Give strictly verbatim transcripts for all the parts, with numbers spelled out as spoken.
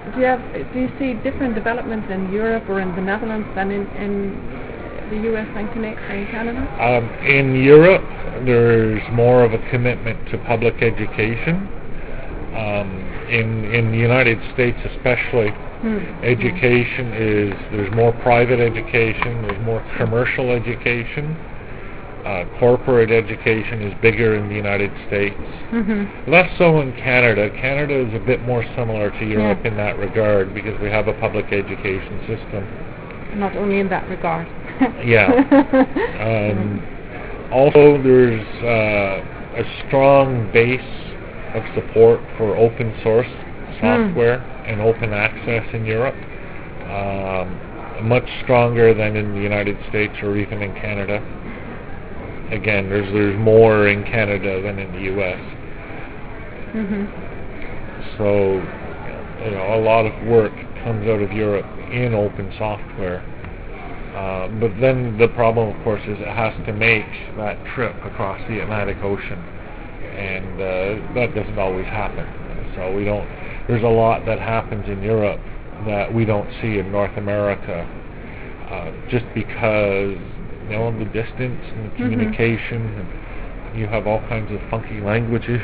do you have do you see different developments in Europe or in the Netherlands than in, in the U S and Canada? Um, in Europe, there's more of a commitment to public education. Um, in in the United States, especially, hmm. education is there's more private education, there's more commercial education. Uh, corporate education is bigger in the United States. Mm-hmm. Less so in Canada. Canada is a bit more similar to Europe yeah. in that regard because we have a public education system. Not only in that regard. yeah. Um, also, there's uh, a strong base of support for open source software mm. and open access in Europe. Um, much stronger than in the United States or even in Canada. Again, there's there's more in Canada than in the U S Mm-hmm. So, you know, a lot of work comes out of Europe in open software. Uh, but then the problem, of course, is it has to make that trip across the Atlantic Ocean, and uh, that doesn't always happen. So we don't. There's a lot that happens in Europe that we don't see in North America, uh, just because. You know, the distance and the communication, mm-hmm. and you have all kinds of funky languages.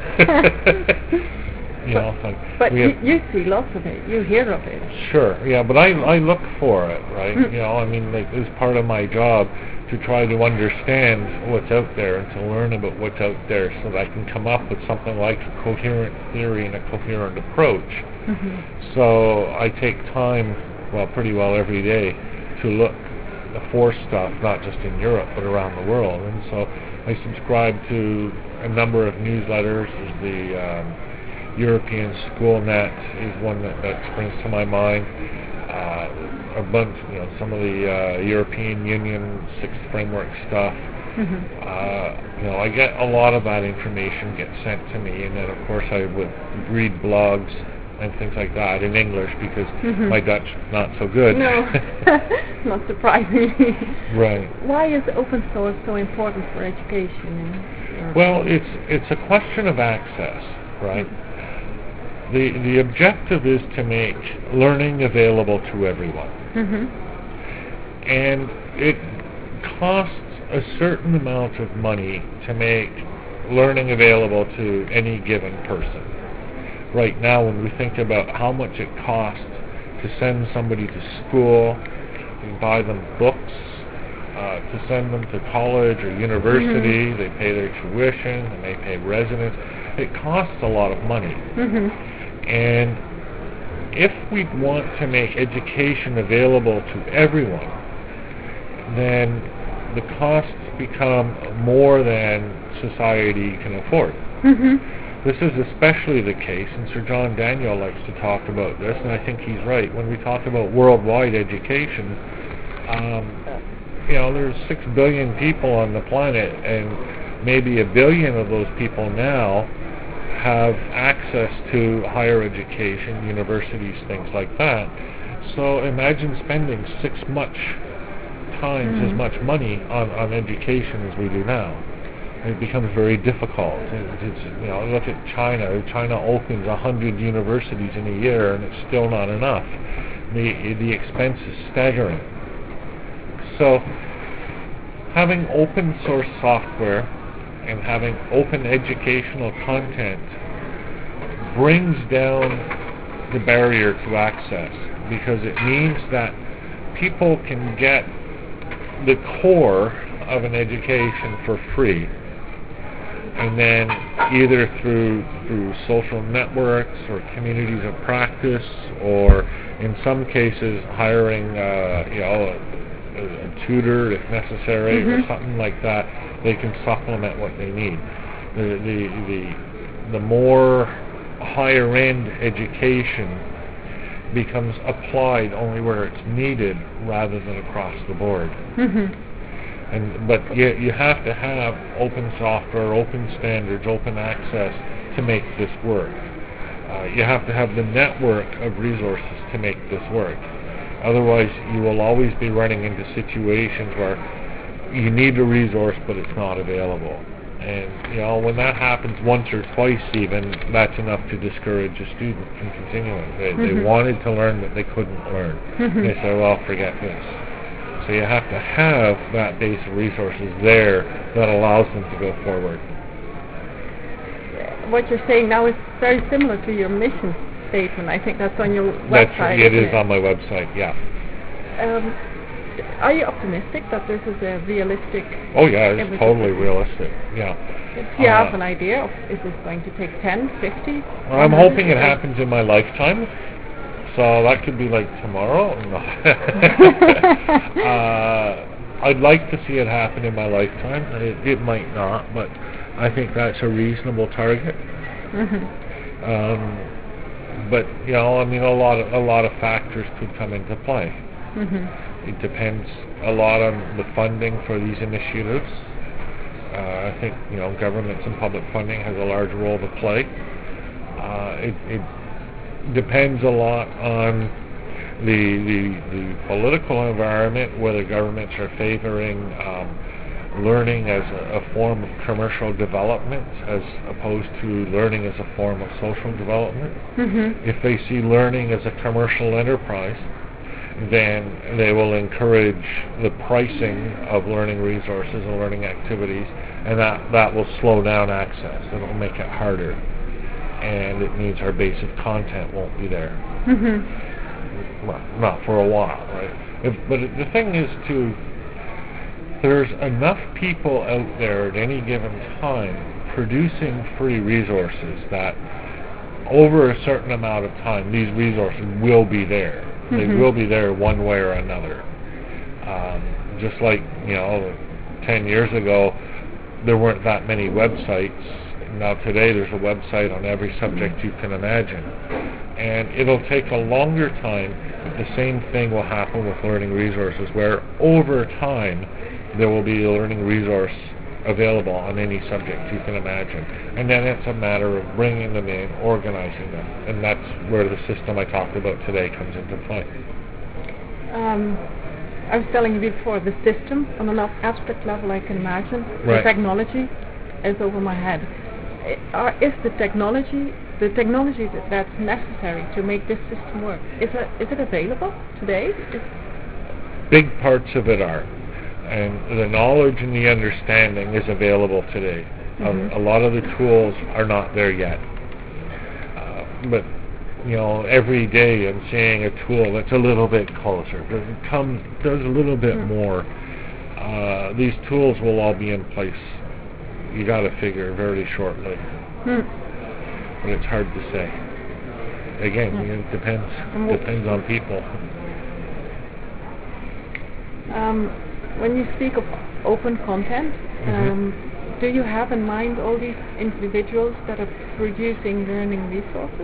you but know, like but you, you see lots of it. You hear of it. Sure, yeah, but I I look for it, right? Mm. You know, I mean, like, it's part of my job to try to understand what's out there and to learn about what's out there, so that I can come up with something like a coherent theory and a coherent approach. Mm-hmm. So I take time, well, pretty well every day, to look for stuff, not just in Europe, but around the world. And so I subscribe to a number of newsletters. The um, European SchoolNet is one that, that springs to my mind. Uh, a bunch, you know, some of the uh, European Union Sixth Framework stuff. Mm-hmm. Uh, you know, I get a lot of that information gets sent to me, and then of course I would read blogs and things like that in English because mm-hmm. my Dutch is not so good. No, not surprisingly. Right. Why is open source so important for education? Well, it's it's a question of access, right? Mm-hmm. The the objective is to make learning available to everyone. Mm-hmm. And it costs a certain amount of money to make learning available to any given person. Right now, when we think about how much it costs to send somebody to school, to buy them books, uh, to send them to college or university, mm-hmm. they pay their tuition, and they pay residence, it costs a lot of money. Mm-hmm. And if we want to make education available to everyone, then the costs become more than society can afford. Mm-hmm. This is especially the case, and Sir John Daniel likes to talk about this, and I think he's right. When we talk about worldwide education, um, you know, there's six billion people on the planet, and maybe a billion of those people now have access to higher education, universities, things like that. So imagine spending six much times mm. as much money on, on education as we do now. It becomes very difficult. It, it's, you know, look at China. China opens a hundred universities in a year, and it's still not enough. The the expense is staggering. So, having open source software and having open educational content brings down the barrier to access, because it means that people can get the core of an education for free. And then either through through social networks or communities of practice, or in some cases hiring uh, you know a, a tutor if necessary, mm-hmm. or something like that, they can supplement what they need. The the the, the more higher end education becomes applied only where it's needed rather than across the board. Mm-hmm. And, but you, you have to have open software, open standards, open access to make this work. Uh, you have to have the network of resources to make this work. Otherwise, you will always be running into situations where you need a resource, but it's not available. And, you know, when that happens once or twice even, that's enough to discourage a student from continuing. They, Mm-hmm. they wanted to learn, but they couldn't learn. Mm-hmm. They say, well, forget this. So you have to have that base of resources there that allows them to go forward. What you're saying now is very similar to your mission statement. I think that's on your That's, website. it isn't is on my website, yeah. Um, are you optimistic that this is a realistic? Oh yeah, it's Everything. totally realistic, yeah. Do you Uh, have an idea of is this going to take ten, fifty? Well, I'm hoping it happens in my lifetime. So that could be like tomorrow. No. uh, I'd like to see it happen in my lifetime. It, it might not, but I think that's a reasonable target. Mm-hmm. Um, but you know, I mean, a lot of a lot of factors could come into play. Mm-hmm. It depends a lot on the funding for these initiatives. Uh, I think you know, governments and public funding has a large role to play. Uh, it, it depends a lot on the, the the political environment, whether governments are favoring um, learning as a, a form of commercial development as opposed to learning as a form of social development. Mm-hmm. If they see learning as a commercial enterprise, then they will encourage the pricing of learning resources and learning activities, and that, that will slow down access. It will make it harder. And it means our base of content won't be there. Mm-hmm. Well, not for a while, right? If, but it, the thing is, too, there's enough people out there at any given time producing free resources that over a certain amount of time, these resources will be there. Mm-hmm. They will be there one way or another. Um, just like, you know, ten years ago, there weren't that many websites. Now today there's a website on every subject you can imagine. And it'll take a longer time, but the same thing will happen with learning resources, where over time there will be a learning resource available on any subject you can imagine. And then it's a matter of bringing them in, organizing them. And that's where the system I talked about today comes into play. Um, I was telling you before, the system, on an abstract level I can imagine, Right. the technology is over my head. Uh, is the technology the technology that, that's necessary to make this system work, is it, is it available today? Is Big parts of it are. And the knowledge and the understanding is available today. Mm-hmm. A, a lot of the tools are not there yet. Uh, but, you know, every day I'm seeing a tool that's a little bit closer, does it come, does a little bit mm-hmm. more. Uh, these tools will all be in place, you got to figure, very shortly. Hmm. But it's hard to say. Again, Hmm. you know, it depends. Mm-hmm. Depends on people. Um, when you speak of open content, Mm-hmm. um, do you have in mind all these individuals that are producing learning resources?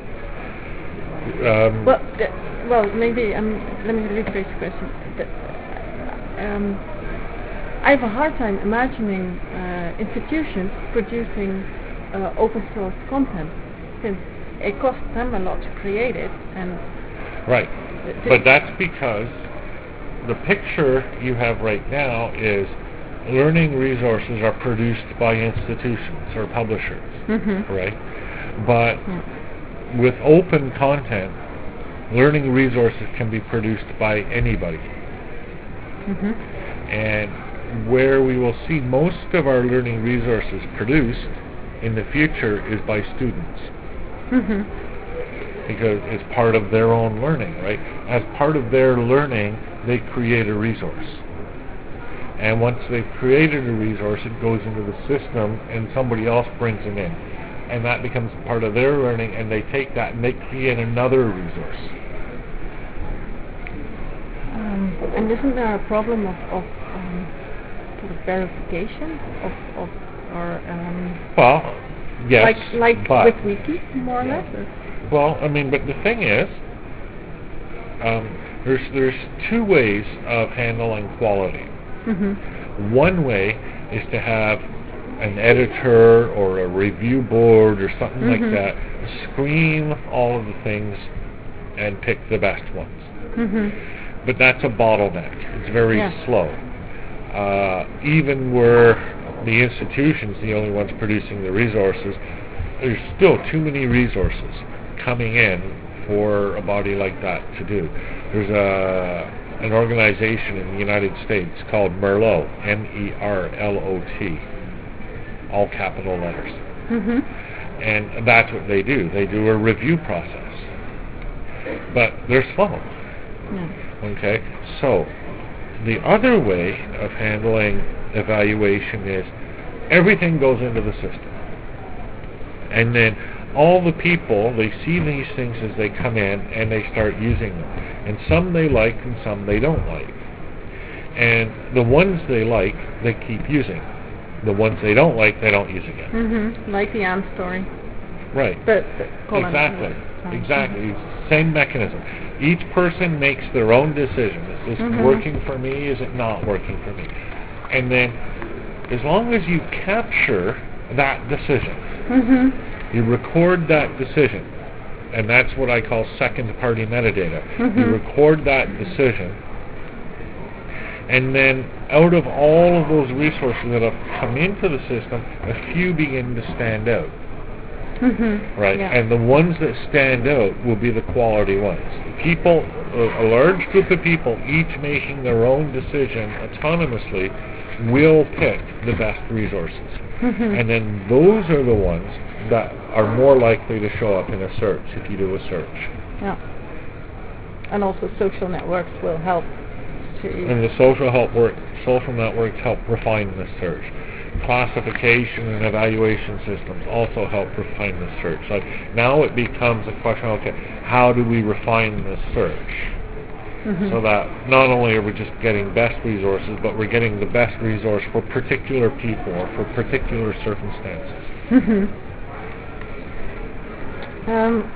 Um, Well, the, well, maybe um, let me rephrase the question. The, um, I have a hard time imagining uh, institutions producing uh, open source content, since it costs them a lot to create it. And right, th- but that's because the picture you have right now is learning resources are produced by institutions or publishers, mm-hmm. right? But mm. with open content, learning resources can be produced by anybody. Mm-hmm. And where we will see most of our learning resources produced in the future is by students. Mm-hmm. Because it's part of their own learning, right? As part of their learning, they create a resource. And once they've created a resource, it goes into the system and somebody else brings it in. And that becomes part of their learning, and they take that and they create another resource. Um, and isn't there a problem of, of um, sort of verification of, of or um, Well, yes, like like but, with Wiki, more or yeah. less? Or? Well, I mean, but the thing is, um, there's there's two ways of handling quality. Mm-hmm. One way is to have an editor or a review board or something mm-hmm. like that screen all of the things and pick the best ones. Mm-hmm. But that's a bottleneck. It's very yeah. slow. Uh, even where the institution's the only ones producing the resources, there's still too many resources coming in for a body like that to do. There's a an organization in the United States called Merlot, M E R L O T, all capital letters. Mm-hmm. And that's what they do. They do a review process. But they're slow. Yeah. Okay? So, the other way of handling evaluation is everything goes into the system. And then all the people, they see these things as they come in and they start using them. And some they like and some they don't like. And the ones they like, they keep using. The ones they don't like, they don't use again. Mm-hmm. Like the Anne story. Right. But, but exactly. On. Exactly. Mm-hmm. Same mechanism. Each person makes their own decision. Is this mm-hmm. working for me? Is it not working for me? And then, as long as you capture that decision, mm-hmm. you record that decision, and that's what I call second-party metadata. Mm-hmm. You record that decision, and then out of all of those resources that have come into the system, a few begin to stand out. Mm-hmm. Right? Yeah. And the ones that stand out will be the quality ones. People, a, a large group of people, each making their own decision autonomously, will pick the best resources. Mm-hmm. And then those are the ones that are more likely to show up in a search if you do a search. Yeah. And also social networks will help to... And the social help work, social networks help refine the search. Classification and evaluation systems also help refine the search. So now it becomes a question, okay, how do we refine this search? Mm-hmm. So that not only are we just getting best resources, but we're getting the best resource for particular people or for particular circumstances. Mm-hmm. Um,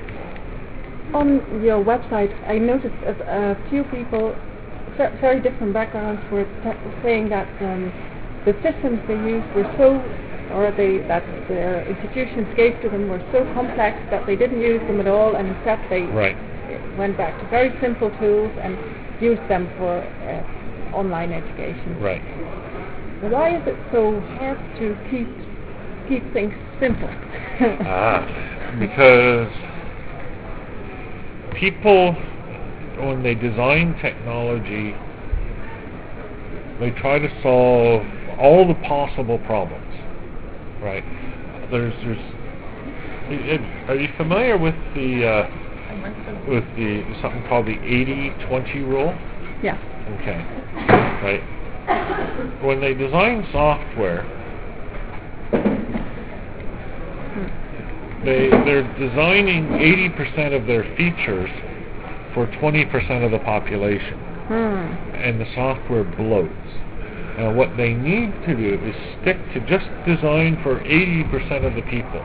on your website, I noticed a, a few people, very different backgrounds, were t- saying that um, the systems they used were so, or they, that their institutions gave to them were so complex that they didn't use them at all, and instead they right. went back to very simple tools and used them for uh, online education. Right. Why is it so hard to keep keep things simple? ah, because people, when they design technology, they try to solve all the possible problems, right? There's, there's. It, it, are you familiar with the uh, with the something called the eighty twenty rule? Yeah. Okay. Right. When they design software, they they're designing eighty percent of their features for twenty percent of the population, Hmm. and the software bloats. Now what they need to do is stick to just design for eighty percent of the people.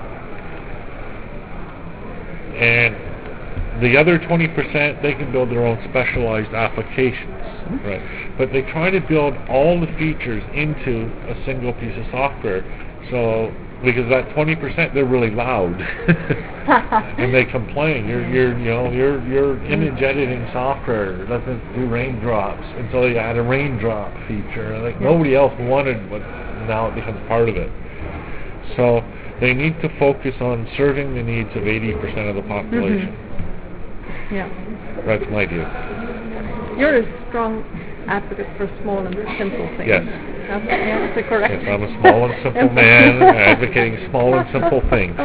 And the other twenty percent, they can build their own specialized applications, mm-hmm. right? But they try to build all the features into a single piece of software. So, because that twenty percent, they're really loud, and they complain. You're, you're, you know, your your image editing software doesn't do raindrops, and so you add a raindrop feature. Like nobody else wanted, but now it becomes part of it. So they need to focus on serving the needs of eighty percent of the population. Mm-hmm. Yeah. That's my view. You're a strong advocate for small and simple things. Yes. That's, yeah, that's correct. Yes, I'm a small and simple man advocating small and simple things.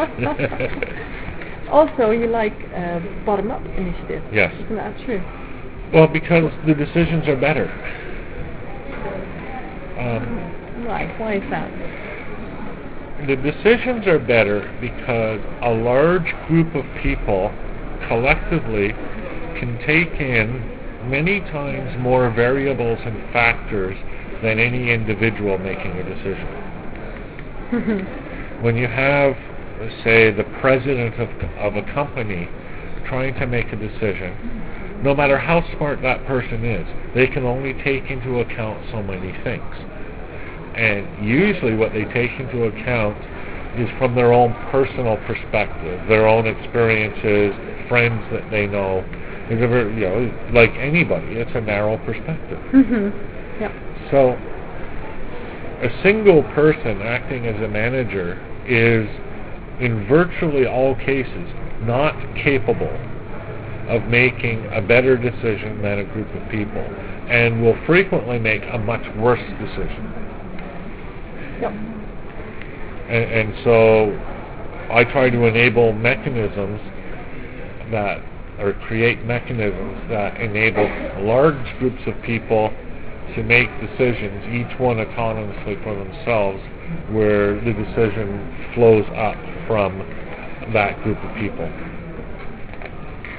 Also, you like uh, bottom-up initiatives. Yes. Isn't that true? Well, because the decisions are better. Um, right. Why is that? The decisions are better because a large group of people collectively can take in many times more variables and factors than any individual making a decision. When you have, say, the president of, of a company trying to make a decision, no matter how smart that person is, they can only take into account so many things. And usually what they take into account is from their own personal perspective, their own experiences, friends that they know. It's a very, you know, like anybody, it's a narrow perspective. Mm-hmm. Yep. So a single person acting as a manager is, in virtually all cases, not capable of making a better decision than a group of people, and will frequently make a much worse decision. Yep. And, and so I try to enable mechanisms that, or create mechanisms that enable large groups of people to make decisions, each one autonomously for themselves, where the decision flows up from that group of people.